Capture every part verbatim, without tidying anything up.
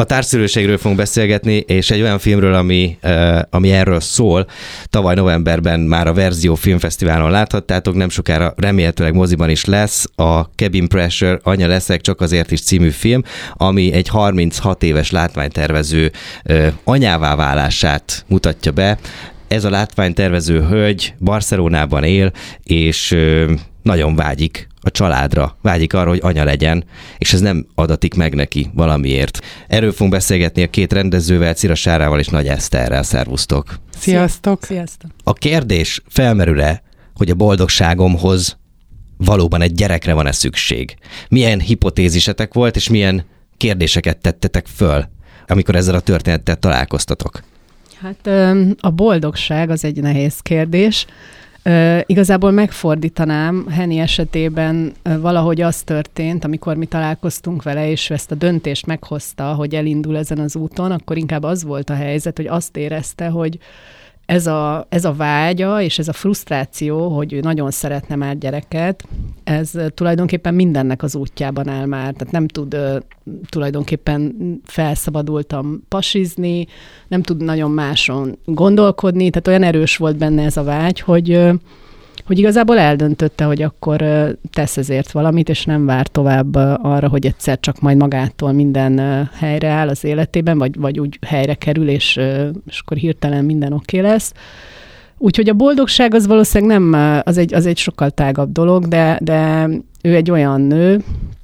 A társszülőségről fogunk beszélgetni, és egy olyan filmről, ami, ami erről szól. Tavaly novemberben már a Verzió Filmfesztiválon láthattátok, nem sokára remélhetőleg moziban is lesz a Cabin Pressure, Anya leszek, csak azért is című film, ami egy harminchat éves látványtervező anyává válását mutatja be. Ez a látványtervező hölgy Barcelonában él, és nagyon vágyik a családra, vágyik arra, hogy anya legyen, és ez nem adatik meg neki valamiért. Erről fogunk beszélgetni a két rendezővel, Cira Sárával és Nagy Eszterrel. Szervusztok! Sziasztok! Sziasztok! A kérdés felmerül-e, hogy a boldogságomhoz valóban egy gyerekre van-e szükség? Milyen hipotézisetek volt, és milyen kérdéseket tettetek föl, amikor ezzel a történettel találkoztatok? Hát a boldogság az egy nehéz kérdés. Uh, igazából megfordítanám, Henny esetében uh, valahogy az történt, amikor mi találkoztunk vele, és ezt a döntést meghozta, hogy elindul ezen az úton, akkor inkább az volt a helyzet, hogy azt érezte, hogy ez a, ez a vágya, és ez a frusztráció, hogy ő nagyon szeretne már gyereket, ez uh, tulajdonképpen mindennek az útjában áll már. Tehát nem tud uh, tulajdonképpen felszabadultan pasizni, nem tud nagyon máson gondolkodni, tehát olyan erős volt benne ez a vágy, hogy, uh, hogy igazából eldöntötte, hogy akkor uh, tesz ezért valamit, és nem vár tovább uh, arra, hogy egyszer csak majd magától minden uh, helyreáll az életében, vagy, vagy úgy helyre kerül, és, uh, és akkor hirtelen minden oké okay lesz. Úgyhogy a boldogság az valószínűleg nem, az egy, az egy sokkal tágabb dolog, de, de ő egy olyan nő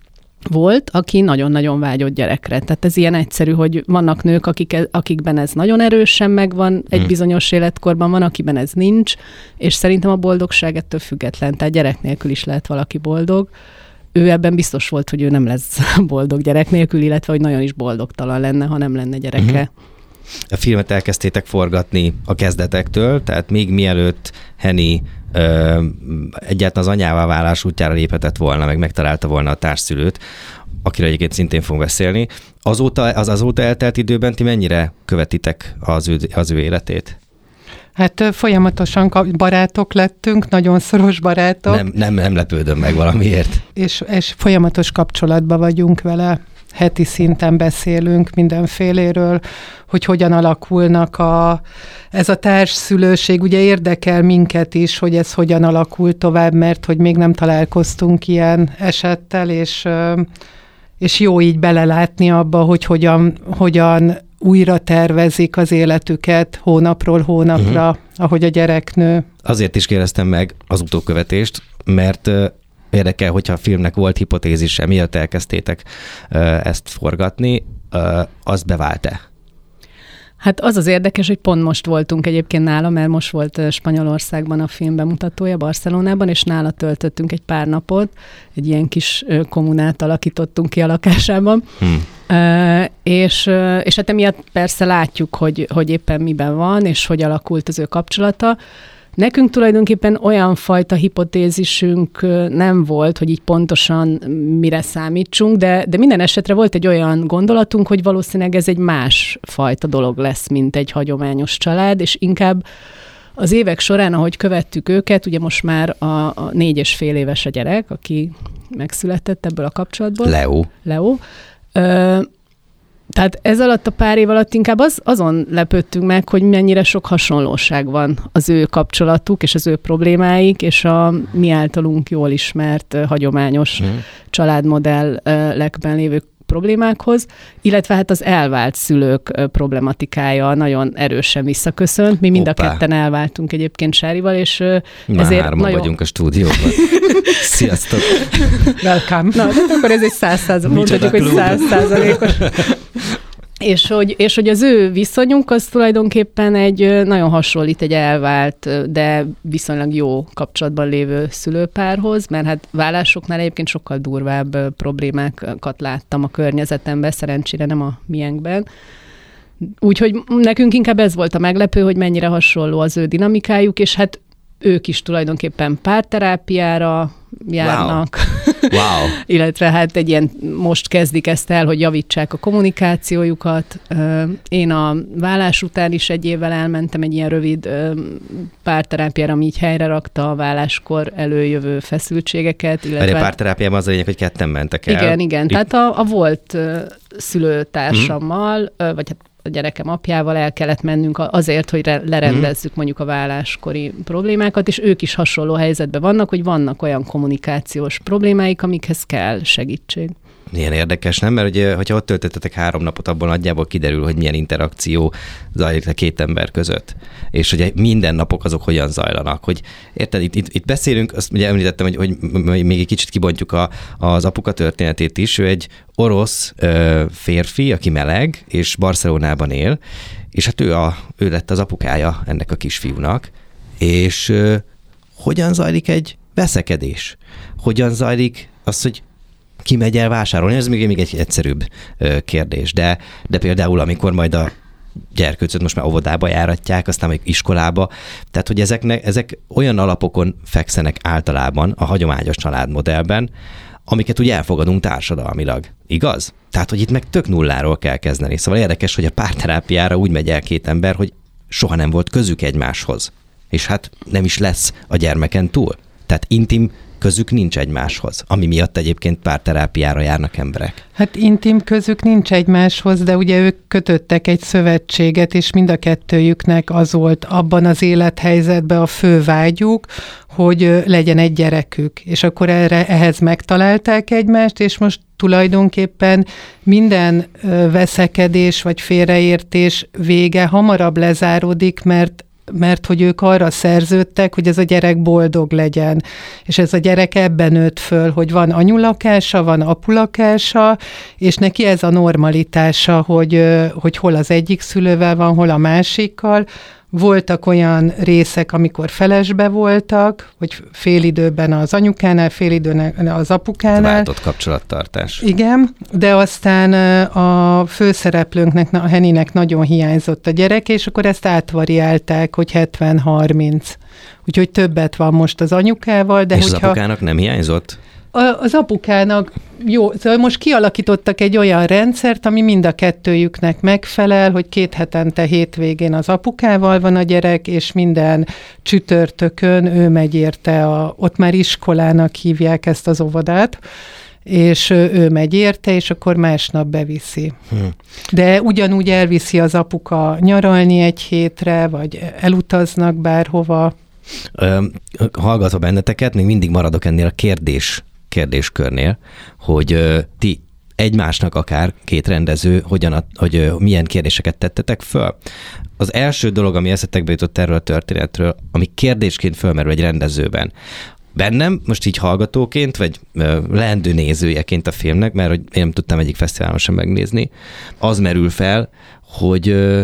volt, aki nagyon-nagyon vágyott gyerekre. Tehát ez ilyen egyszerű, hogy vannak nők, akik, akikben ez nagyon erősen megvan, egy hmm. bizonyos életkorban van, akiben ez nincs, és szerintem a boldogság ettől független, tehát gyerek nélkül is lehet valaki boldog. Ő ebben biztos volt, hogy ő nem lesz boldog gyerek nélkül, illetve hogy nagyon is boldogtalan lenne, ha nem lenne gyereke. Hmm. A filmet elkezdtétek forgatni a kezdetektől, tehát még mielőtt Henny ö, egyáltalán az anyává válás útjára léphetett volna, meg megtalálta volna a társszülőt, akiről egyébként szintén fogunk beszélni. Azóta, az azóta eltelt időben ti mennyire követitek az ő, az ő életét? Hát folyamatosan barátok lettünk, nagyon szoros barátok. Nem, nem, nem lepődöm meg valamiért. És, és folyamatos kapcsolatban vagyunk vele. Heti szinten beszélünk mindenféléről, hogy hogyan alakulnak a, ez a társszülőség. Ugye érdekel minket is, hogy ez hogyan alakul tovább, mert hogy még nem találkoztunk ilyen esettel, és, és jó így belelátni abba, hogy hogyan, hogyan újra tervezik az életüket hónapról hónapra, uh-huh. ahogy a gyerek nő. Azért is kérdeztem meg az utókövetést, mert érdekel, hogyha a filmnek volt hipotézise, miatt elkezdtétek ezt forgatni, az bevált-e? Hát az az érdekes, hogy pont most voltunk egyébként nála, mert most volt Spanyolországban a film bemutatója, Barcelonában, és nála töltöttünk egy pár napot, egy ilyen kis kommunát alakítottunk ki a lakásában, hmm. uh, és, uh, és hát emiatt persze látjuk, hogy, hogy éppen miben van, és hogy alakult az ő kapcsolata. Nekünk tulajdonképpen olyan fajta hipotézisünk nem volt, hogy így pontosan mire számítsunk, de, de minden esetre volt egy olyan gondolatunk, hogy valószínűleg ez egy más fajta dolog lesz, mint egy hagyományos család, és inkább az évek során, ahogy követtük őket, ugye most már a, a négy és fél éves a gyerek, aki megszületett ebből a kapcsolatból. Leo. Leo. Ö, Tehát ez alatt a pár év alatt inkább az, azon lepődtünk meg, hogy mennyire sok hasonlóság van az ő kapcsolatuk, és az ő problémáik, és a mi általunk jól ismert, hagyományos mm. családmodellekben lévő problémákhoz, illetve hát az elvált szülők problematikája nagyon erősen visszaköszönt. Mi mind Hoppá. a ketten elváltunk egyébként Sárival, és Már ezért hárman nagyon... vagyunk a stúdióban. Sziasztok! Welcome! Na, de akkor ez egy száz százalékos, mondhatjuk, hogy száz százalékos. És hogy, és hogy az ő viszonyunk az tulajdonképpen egy nagyon hasonlít egy elvált, de viszonylag jó kapcsolatban lévő szülőpárhoz, mert hát válásoknál egyébként sokkal durvább problémákat láttam a környezetemben, szerencsére nem a miénkben. Úgyhogy nekünk inkább ez volt a meglepő, hogy mennyire hasonló az ő dinamikájuk, és hát ők is tulajdonképpen párterápiára járnak. Wow. wow. Illetve hát egy ilyen, most kezdik ezt el, hogy javítsák a kommunikációjukat. Én a vállás után is egy évvel elmentem egy ilyen rövid párterápiára, ami így helyre rakta a válláskor előjövő feszültségeket. Illetve a párterápiában az a lényeg, hogy ketten mentek el. Igen, igen. Itt... Tehát a, a volt szülőtársammal, mm. vagy hát a gyerekem apjával el kellett mennünk azért, hogy lerendezzük mondjuk a válláskori problémákat, és ők is hasonló helyzetben vannak, hogy vannak olyan kommunikációs problémáik, amikhez kell segítség. Milyen érdekes, nem? Mert ugye, hogyha ott töltöttetek három napot, abban nagyjából kiderül, hogy milyen interakció zajlik a két ember között. És ugye minden napok azok hogyan zajlanak. Hogy érted, itt, itt, itt beszélünk, azt ugye említettem, hogy, hogy még egy kicsit kibontjuk a, az apuka történetét is. Ő egy orosz ö, férfi, aki meleg, és Barcelonában él, és hát ő, a, ő lett az apukája ennek a kisfiúnak. És ö, hogyan zajlik egy veszekedés? Hogyan zajlik az, hogy ki megy el vásárolni? Ez még, még egy egyszerűbb kérdés, de, de például amikor majd a gyerkőcöt most már óvodába járatják, aztán még iskolába, tehát hogy ezeknek, ezek olyan alapokon fekszenek általában a hagyományos családmodellben, amiket ugye elfogadunk társadalmilag. Igaz? Tehát, hogy itt meg tök nulláról kell kezdeni. Szóval érdekes, hogy a párterápiára úgy megy el két ember, hogy soha nem volt közük egymáshoz. És hát nem is lesz a gyermeken túl. Tehát intim közük nincs egymáshoz, ami miatt egyébként párterápiára járnak emberek. Hát intim közük nincs egymáshoz, de ugye ők kötöttek egy szövetséget, és mind a kettőjüknek az volt abban az élethelyzetben a fő vágyuk, hogy legyen egy gyerekük. És akkor erre, ehhez megtalálták egymást, és most tulajdonképpen minden veszekedés vagy félreértés vége hamarabb lezáródik, mert mert hogy ők arra szerződtek, hogy ez a gyerek boldog legyen. És ez a gyerek ebben nőtt föl, hogy van anyulakása, van apulakása, és neki ez a normalitása, hogy, hogy hol az egyik szülővel van, hol a másikkal. Voltak olyan részek, amikor felesbe voltak, hogy fél időben az anyukánál, fél időben az apukánál. Váltott kapcsolattartás. Igen, de aztán a főszereplőnknek, a Henninek nagyon hiányzott a gyerek, és akkor ezt átvariálták, hogy hetven harminc. Úgyhogy többet van most az anyukával. De és hogyha... az apukának nem hiányzott? Az apukának jó, szóval most kialakítottak egy olyan rendszert, ami mind a kettőjüknek megfelel, hogy két hetente hétvégén az apukával van a gyerek, és minden csütörtökön ő megy érte, a, ott már iskolának hívják ezt az óvodát, és ő megy érte, és akkor másnap beviszi. Hmm. De ugyanúgy elviszi az apuka nyaralni egy hétre, vagy elutaznak bárhova. Ö, hallgatva benneteket, még mindig maradok ennél a kérdés kérdéskörnél, hogy ö, ti egymásnak akár két rendező, hogyan, hogy ö, milyen kérdéseket tettetek föl. Az első dolog, ami eszetekbe jutott erről a történetről, ami kérdésként fölmerül egy rendezőben. Bennem, most így hallgatóként, vagy ö, leendő nézőjeként a filmnek, mert hogy én nem tudtam egyik fesztiválon sem megnézni, az merül fel, hogy ö,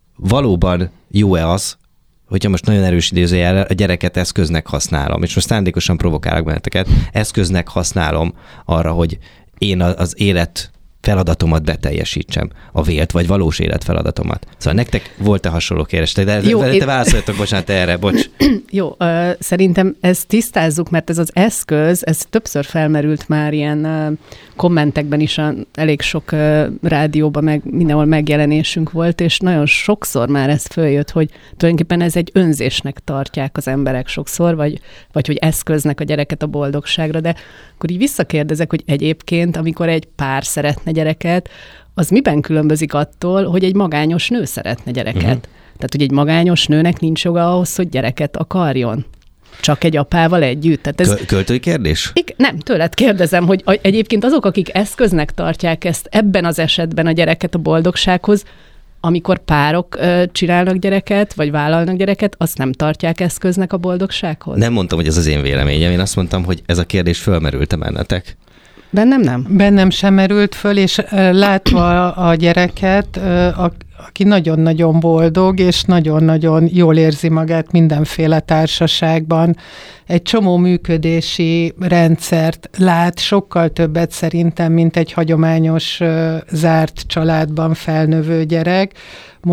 valóban jó-e az, hogyha most nagyon erős idézőjel a gyereket eszköznek használom, és most szándékosan provokálok benneteket, eszköznek használom arra, hogy én az élet feladatomat beteljesítsem, a vélt vagy valós élet feladatomat. Szóval nektek volt-e hasonló kérdés? De Jó, te én... válaszoljatok, bocsánat, erre, bocs. Jó, uh, szerintem ezt tisztázzuk, mert ez az eszköz, ez többször felmerült már ilyen uh, kommentekben is, a, elég sok uh, rádióban, meg mindenhol megjelenésünk volt, és nagyon sokszor már ez följött, hogy tulajdonképpen ez egy önzésnek tartják az emberek sokszor, vagy, vagy hogy eszköznek a gyereket a boldogságra, de akkor így visszakérdezek, hogy egyébként, amikor egy pár szeretne gyereket, az miben különbözik attól, hogy egy magányos nő szeretne gyereket? Uh-huh. Tehát, hogy egy magányos nőnek nincs joga ahhoz, hogy gyereket akarjon. Csak egy apával együtt. Tehát ez... Költői kérdés? Ik- nem, tőled kérdezem, hogy a- egyébként azok, akik eszköznek tartják ezt ebben az esetben a gyereket a boldogsághoz, amikor párok ö, csinálnak gyereket, vagy vállalnak gyereket, azt nem tartják eszköznek a boldogsághoz? Nem mondtam, hogy ez az én véleményem. Én azt mondtam, hogy ez a kérdés fölmerült-e bennetek. Bennem nem. Bennem sem merült föl, és látva a gyereket, a, aki nagyon-nagyon boldog, és nagyon-nagyon jól érzi magát mindenféle társaságban, egy csomó működési rendszert lát, sokkal többet szerintem, mint egy hagyományos zárt családban felnövő gyerek. Most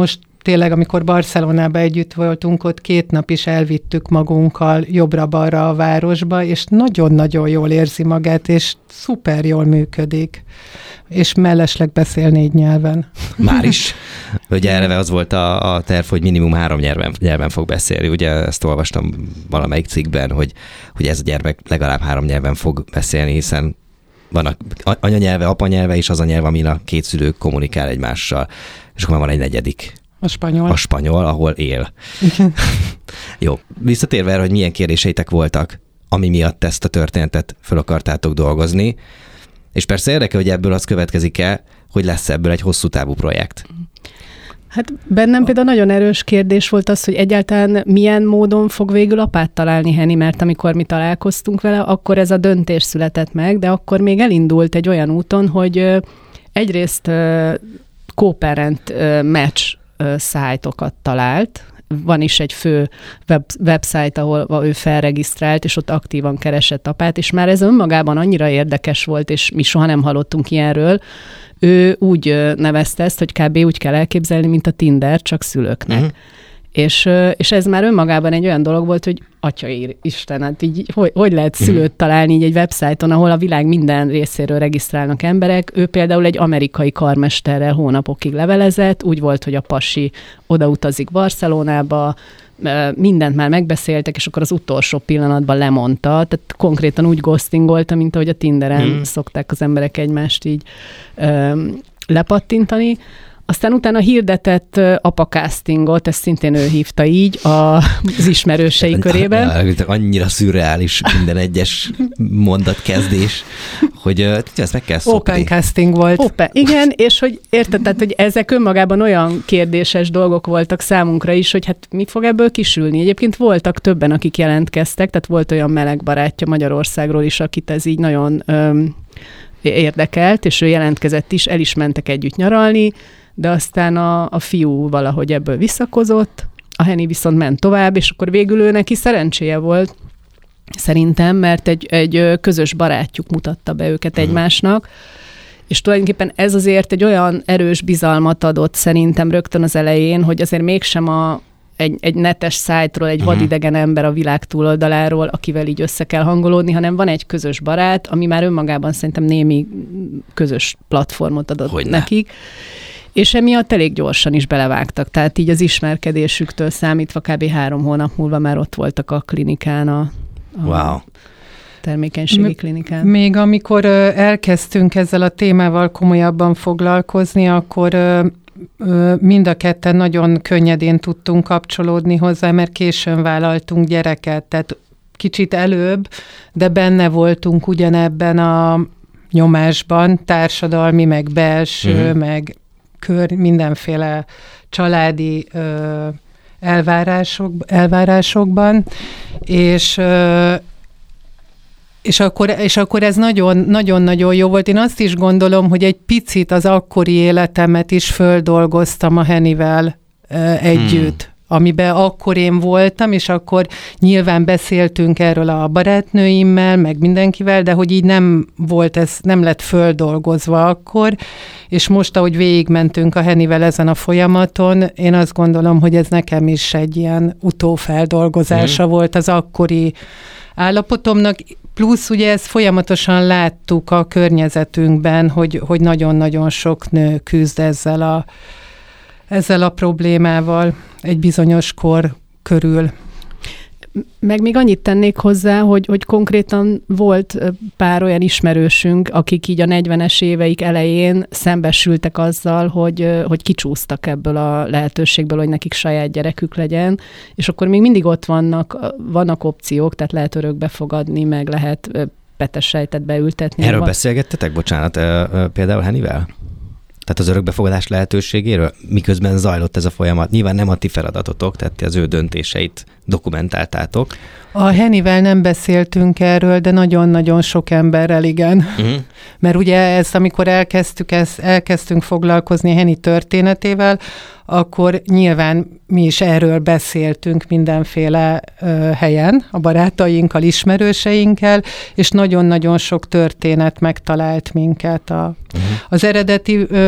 tényleg, amikor Barcelonában együtt voltunk, ott két nap is elvittük magunkkal jobbra-balra a városba, és nagyon-nagyon jól érzi magát, és szuper jól működik. És mellesleg beszél négy nyelven. Már is? Ugye eleve az volt a, a terv, hogy minimum három nyelven, nyelven fog beszélni. Ugye ezt olvastam valamelyik cikkben, hogy, hogy ez a gyermek legalább három nyelven fog beszélni, hiszen van a anyanyelve, apanyelve, és az a nyelv, amin a két szülő kommunikál egymással. És akkor már van egy negyedik. A spanyol. A spanyol, ahol él. Jó, visszatérve erre, hogy milyen kérdéseitek voltak, ami miatt ezt a történetet föl akartátok dolgozni, és persze érdekel, hogy ebből az következik-e, hogy lesz ebből egy hosszú távú projekt. Hát bennem például nagyon erős kérdés volt az, hogy egyáltalán milyen módon fog végül apát találni Henny, mert amikor mi találkoztunk vele, akkor ez a döntés született meg, de akkor még elindult egy olyan úton, hogy egyrészt co-parent match szájtokat talált, van is egy fő web, website, ahol ő felregisztrált, és ott aktívan keresett apát, és már ez önmagában annyira érdekes volt, és mi soha nem hallottunk ilyenről. Ő úgy nevezte ezt, hogy kb. Úgy kell elképzelni, mint a Tinder, csak szülőknek. Uh-huh. És, és ez már önmagában egy olyan dolog volt, hogy atya Isten, hát így hogy, hogy lehet szülőt találni így egy websájton, ahol a világ minden részéről regisztrálnak emberek. Ő például egy amerikai karmesterrel hónapokig levelezett, úgy volt, hogy a pasi odautazik Barcelonába, mindent már megbeszéltek, és akkor az utolsó pillanatban lemondta, tehát konkrétan úgy ghostingolta, mint ahogy a Tinderen hmm. szokták az emberek egymást így ö, lepattintani. Aztán utána hirdetett apacastingot, ezt szintén ő hívta így az ismerősei körében. Annyira szürreális minden egyes mondatkezdés, hogy ezt meg kell szokni. Open casting volt. Open, igen, és hogy érted, tehát, hogy ezek önmagában olyan kérdéses dolgok voltak számunkra is, hogy hát mi fog ebből kisülni. Egyébként voltak többen, akik jelentkeztek, tehát volt olyan meleg barátja Magyarországról is, akit ez így nagyon öm, érdekelt, és ő jelentkezett is, el is mentek együtt nyaralni, de aztán a, a fiú valahogy ebből visszakozott, a Henny viszont ment tovább, és akkor végül ő neki szerencséje volt, szerintem, mert egy, egy közös barátjuk mutatta be őket egymásnak, és tulajdonképpen ez azért egy olyan erős bizalmat adott szerintem rögtön az elején, hogy azért mégsem a, egy, egy netes szájtról, egy vadidegen ember a világ túloldaláról, akivel így össze kell hangolódni, hanem van egy közös barát, ami már önmagában szerintem némi közös platformot adott Hogyne. nekik. És emiatt elég gyorsan is belevágtak. Tehát így az ismerkedésüktől számítva kb. három hónap múlva már ott voltak a klinikán, a, a wow. termékenységi klinikán. Még amikor elkezdtünk ezzel a témával komolyabban foglalkozni, akkor mind a ketten nagyon könnyedén tudtunk kapcsolódni hozzá, mert későn vállaltunk gyereket. Tehát kicsit előbb, de benne voltunk ugyanebben a nyomásban, társadalmi, meg belső, uh-huh. meg kör, mindenféle családi ö, elvárások, elvárásokban, és, ö, és, akkor, és akkor ez nagyon-nagyon jó volt. Én azt is gondolom, hogy egy picit az akkori életemet is földolgoztam a Hennyvel ö, együtt. Hmm. amiben akkor én voltam, és akkor nyilván beszéltünk erről a barátnőimmel, meg mindenkivel, de hogy így nem volt ez, nem lett földolgozva akkor, és most, ahogy végigmentünk a Hennyvel ezen a folyamaton, én azt gondolom, hogy ez nekem is egy ilyen utófeldolgozása mm. volt az akkori állapotomnak, plusz ugye ezt folyamatosan láttuk a környezetünkben, hogy, hogy nagyon-nagyon sok nő küzd ezzel a ezzel a problémával egy bizonyos kor körül. Meg még annyit tennék hozzá, hogy, hogy konkrétan volt pár olyan ismerősünk, akik így a negyvenes éveik elején szembesültek azzal, hogy, hogy kicsúsztak ebből a lehetőségből, hogy nekik saját gyerekük legyen, és akkor még mindig ott vannak, vannak opciók, tehát lehet örökbe fogadni, meg lehet petesejtet beültetni. Erről beszélgettetek, bocsánat, például Hennyvel? Tehát az örökbefogadás lehetőségéről, miközben zajlott ez a folyamat. Nyilván nem a ti feladatotok, tehát ti az ő döntéseit dokumentáltátok. A Hennyvel nem beszéltünk erről, de nagyon-nagyon sok emberrel igen. Uh-huh. Mert ugye ezt, amikor elkezdtük, ezt, elkezdtünk foglalkozni Henny történetével, akkor nyilván mi is erről beszéltünk mindenféle ö, helyen, a barátainkkal, ismerőseinkkel, és nagyon-nagyon sok történet megtalált minket. A, uh-huh. Az eredeti ö,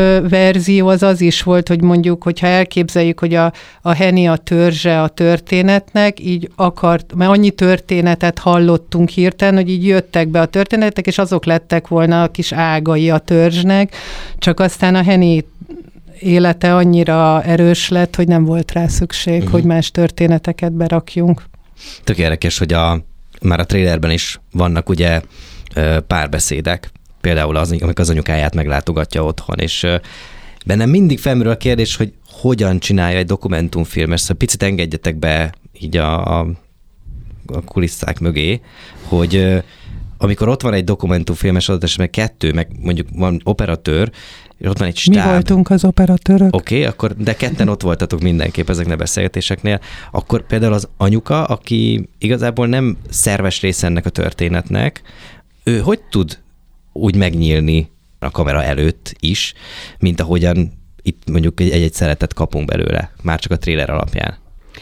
verzió az az is volt, hogy mondjuk, hogyha elképzeljük, hogy a, a Henny a törzse a történetnek, így akart, mert annyi történetet hallottunk hirtelen, hogy így jöttek be a történetek, és azok lettek volna a kis ágai a törzsnek, csak aztán a Henny élete annyira erős lett, hogy nem volt rá szükség, uh-huh. hogy más történeteket berakjunk. Tök érdekes, hogy a, már a trailerben is vannak ugye párbeszédek, például az, amikor az anyukáját meglátogatja otthon, és bennem mindig felmerül a kérdés, hogy hogyan csinálja egy dokumentumfilmes, szóval picit engedjetek be így a, a, a kulisszák mögé, hogy amikor ott van egy dokumentumfilmes adat esetben kettő, meg mondjuk van operatőr, és ott van egy stáb. Mi voltunk az operatőrök. Oké, okay, akkor de ketten ott voltatok mindenképp ezeknek a beszélgetéseknél. Akkor például az anyuka, aki igazából nem szerves része ennek a történetnek, ő hogy tud úgy megnyílni a kamera előtt is, mint ahogyan itt mondjuk egy-egy szeretet kapunk belőle, már csak a trailer alapján?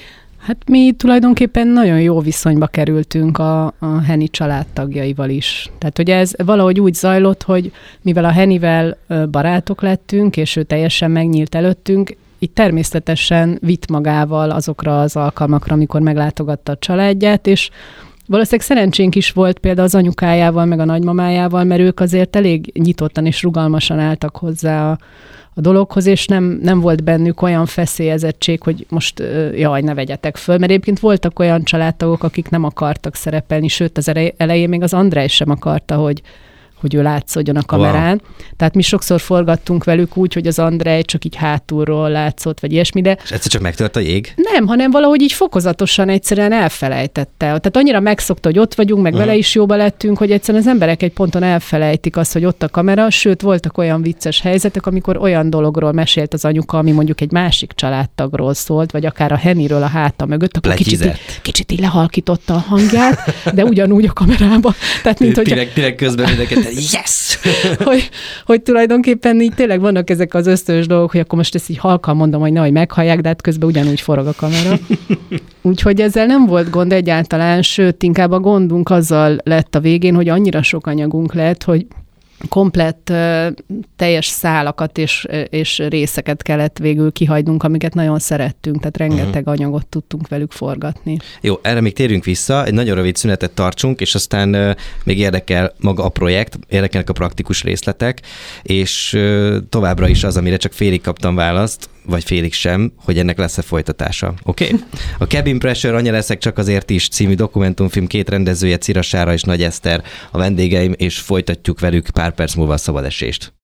Hát mi tulajdonképpen nagyon jó viszonyba kerültünk a, a Henny családtagjaival is. Tehát, hogy ez valahogy úgy zajlott, hogy mivel a Hennyvel barátok lettünk, és ő teljesen megnyílt előttünk, így természetesen vitt magával azokra az alkalmakra, amikor meglátogatta a családját, és valószínűleg szerencsénk is volt például az anyukájával, meg a nagymamájával, mert ők azért elég nyitottan és rugalmasan álltak hozzá a, a dologhoz, és nem, nem volt bennük olyan feszélyezettség, hogy most jaj, ne vegyetek föl, mert egyébként voltak olyan családtagok, akik nem akartak szerepelni, sőt az elején még az Andrej sem akarta, hogy hogy ő látszódjon a kamerán. Wow. Tehát mi sokszor forgattunk velük úgy, hogy az Andrej csak így hátulról látszott, vagy ilyesmi, de... És egyszer csak megtört a jég? Nem, hanem valahogy így fokozatosan egyszerűen elfelejtette. Tehát annyira megszokta, hogy ott vagyunk, meg uh-huh. vele is jóba lettünk, hogy egyszerűen az emberek egy ponton elfelejtik azt, hogy ott a kamera, sőt, voltak olyan vicces helyzetek, amikor olyan dologról mesélt az anyuka, ami mondjuk egy másik családtagról szólt, vagy akár a Hennyről a háta mögött, akkor kicsit így, kicsit így lehalkította a hangját, de ugyanúgy a kamerába. Tehát, mint hogy... Tényleg, tényleg közben mindenket, yes! hogy, hogy tulajdonképpen így tényleg vannak ezek az ösztönös dolgok, hogy akkor most ezt így halkan mondom, hogy nehogy meghallják, de hát közben ugyanúgy forog a kamera. Úgyhogy ezzel nem volt gond egyáltalán, sőt, inkább a gondunk azzal lett a végén, hogy annyira sok anyagunk lett, hogy komplett uh, teljes szálakat és, és részeket kellett végül kihagynunk, amiket nagyon szerettünk, tehát rengeteg uh-huh. anyagot tudtunk velük forgatni. Jó, erre még térjünk vissza, egy nagyon rövid szünetet tartsunk, és aztán uh, még érdekel maga a projekt, érdekelnek a praktikus részletek, és uh, továbbra is az, amire csak félig kaptam választ, vagy félig sem, hogy ennek lesz-e folytatása. Oké? Okay? A Cabin Pressure, Anya leszek csak azért is című dokumentumfilm két rendezője, Cira Sára és Nagy Eszter a vendégeim, és folytatjuk velük pár perc múlva a szabadesést.